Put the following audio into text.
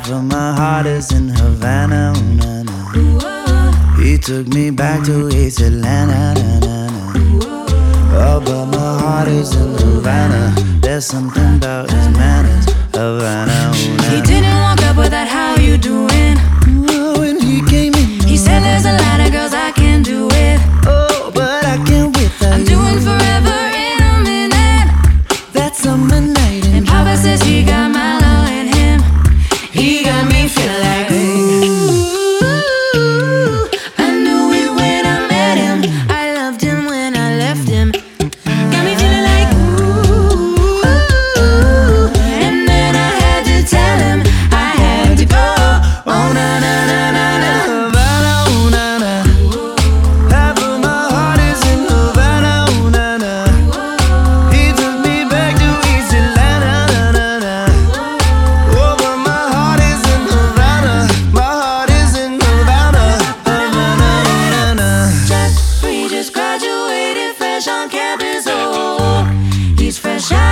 Half of my heart is in Havana, ooh, na, na. He took me back to East Atlanta, na, na, na. Oh, but my heart is in Havana. There's something about his manners, Havana, ooh, na, na. He didn't walk up with that "how you doing?" Oh, when he came in, He said there's a lot of girls I can do it. oh, but I can't wait that I'm doing forever in a minute. that summer night in And Papa says he got my love in him. He got me feeling like ooh. I knew it when I met him. I loved him when I left him. Got me feeling like ooh. And then I had to tell him I had to go. Oh na na na na na. Havana, ooh, na, na. Half of my heart is in Havana, ooh, na, na. He took me back to East Atlanta, na, na, na. Oh, but my heart is in Havana. My heart is in Havana, Havana, ooh, na, na. Jeffrey just graduated fresh on campus. Oh, he's fresh out